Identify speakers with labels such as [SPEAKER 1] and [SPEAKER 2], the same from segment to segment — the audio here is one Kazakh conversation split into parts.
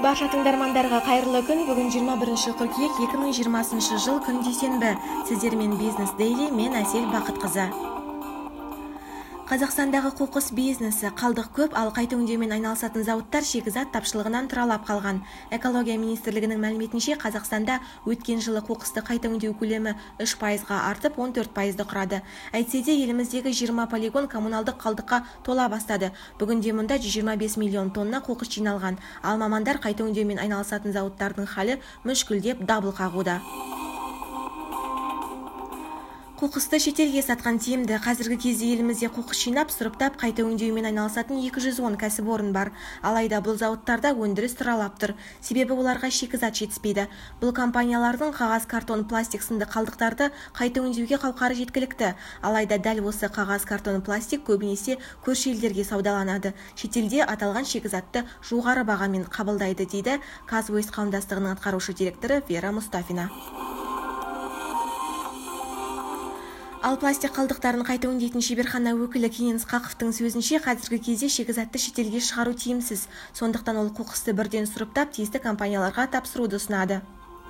[SPEAKER 1] Барша тыңдармандарға қайырлы күн. Бүгін 21 қыркүйек 2020 жыл күн дүйсенбі. Сіздермен бизнес дейли, мен Әсел Бақытқызы. Қазақстандағы қоқыс бизнесі қалдық көп, ал қайта өңдеумен айналысатын зауыттар шикізат тапшылығынан тұралап қалған. Экология министрлігінің мәліметінше, Қазақстанда өткен жылы қоқысты қайта өңдеу көлемі 3%-ға артып 14%-ды құрады. Әйтсе де еліміздегі 20 полигон коммуналдық қалдыққа тола бастады. Бүгінде мұнда 125 миллион тонна қоқыс жиналған. Ал мамандар қайта өңдеумен айналысатын зауыттардың халі мүшкілдеп дабыл қағуда. Қоқысты шетелге сатқан тиімді. Қазіргі кезде елімізде қоқыс жинап, сұрыптап, қайта өңдеумен айналысатын 210 кәсіпорын бар. Алайда бұл зауыттарда өндіріс тұралап тұр. Себебі оларға шикізат жетіспейді. Бұл компаниялардың қағаз, картон, пластик сынды қалдықтарды қайта өңдеуге қауқары жеткілікті. Алайда дәл осы қағаз, картон, пластик көбінесе көрші елдерге саудаланады. Шетелде аталған шикізатты жоғары бағамен қабылдайды, дейді Казвойс қауымдастығының атқарушы директоры Вера Мұстафина. Ал пластик қалдықтарын қайта өңдейтін шеберхана өкілі Кенен Ысқақовтың сөзінше, қазіргі кезде шикізатты шетелге шығару тиімсіз. Сондықтан ол қоқысты бірден сұрыптап, тиісті компанияларға тапсыруды ұсынады.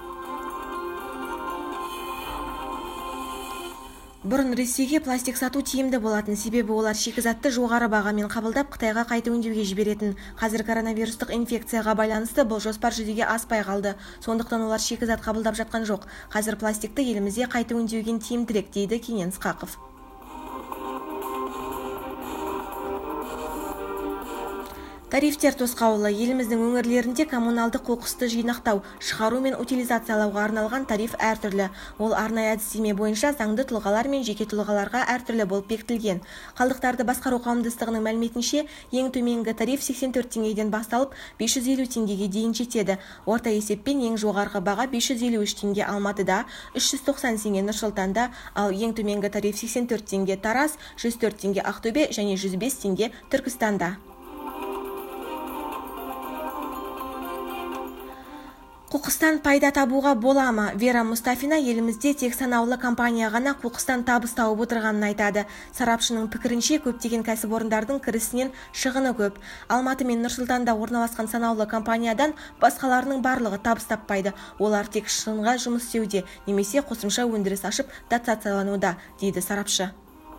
[SPEAKER 1] Бұрын Ресейге пластик сату тиімді болатын, себебі олар шикізатты жоғары бағамен қабылдап, Қытайға қайта өңдеуге жіберетін. Қазір коронавирустық инфекцияға байланысты бұл жоспар жүзеге аспай қалды. Сондықтан олар шикізат қабылдап жатқан жоқ. Қазір пластикті елімізде қайта өңдеуге тиімдірек, дейді Кенен Ысқақов. Тарифтер тосқауылы. Еліміздің өңірлерінде коммуналдық қоқысты жинақтау, шығару мен утилизациялауға арналған тариф әртүрлі. Ол арнайы әдістеме бойынша заңды тұлғалар мен жеке тұлғаларға әртүрлі болып бекітілген. Қалдықтарды басқару қауымдастығының мәліметінше, ең төменгі тариф 84 теңгеден басталып 550 теңгеге дейін жетеді. Орта есеппен ең жоғарғы баға 553 теңге Алматыда, 390 теңге Нұр-Сұлтанда, ал ең төменгі тариф 84 теңге Тараз, 104 теңге Ақтөбе және 105 теңге Түркістанда. Қоқыстан пайда табуға бола ма? Вера Мұстафина елімізде тек санаулы компания ғана қоқыстан табыс тауып отырғанын айтады. Сарапшының пікірінше, көптеген кәсіпорындардың кірісінен шығыны көп. Алматы мен Нұр-Сұлтанда орналасқан санаулы компаниядан басқаларының барлығы табыс таппайды. Олар тек шығынға жұмыс істеуде, немесе қосымша өндіріс ашып дотациялануда, дейді сарапшы.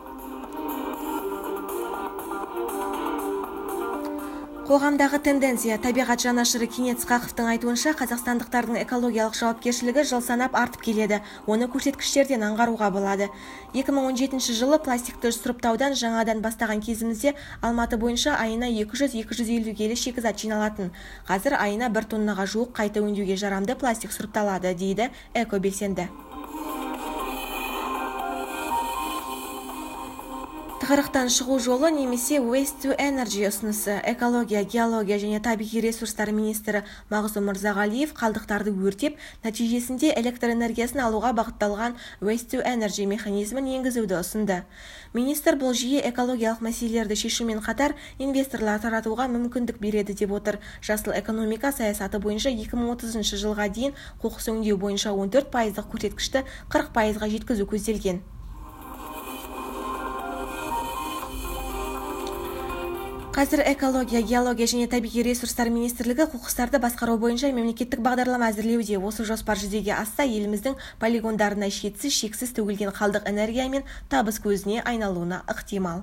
[SPEAKER 1] Қоғамдағы тенденция. Табиғат жанашыры Кенен Ысқақовтың айтуынша, қазақстандықтардың экологиялық жауапкершілігі жыл санап артып келеді. Оны көрсеткіштерден аңғаруға болады. 2017 жылы пластикті сұрыптаудан жаңадан бастаған кезімізде Алматы бойынша айына 200-250 келі шикізат жиналатын. Қазір айына 1 тоннаға жуық қайта өңдеуге жарамды пластик сұрыпталады, дейді экобелсенді. Тығырықтан шығу жолы немесе Waste to Energy ұсынысы. Экология, геология және табиғи ресурстар министрі Мағзұм Мырзағалиев қалдықтарды өртеп, нәтижесінде электр энергиясын алуға бағытталған Waste to Energy механизмін енгізуді ұсынды. Министр бұл жүйе экологиялық мәселелерді шешумен қатар инвесторлар таратуға мүмкіндік береді деп отыр. Жасыл экономика саясаты бойынша 2030 жылға дейін қоқыс өңдеу бойынша 14%-ық көрсеткішті 40%-ға жеткізу көзделген. Қазір экология, геология және табиғи ресурстар министрлігі қоқыстарды басқару бойынша мемлекеттік бағдарлама әзірлеуде. Осы жоспар жүзеге асса, еліміздің полигондарына шексіз төгілген қалдық энергия мен табыс көзіне айналуына ықтимал.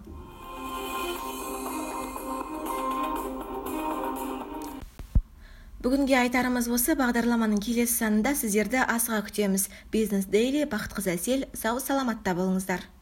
[SPEAKER 1] Бүгінге айтарымыз осы. Бағдарламаның келесі санында сіздерді асыға күтеміз. Бизнес дейли, Бақытқызы Әсел, сау саламатта болыңыздар.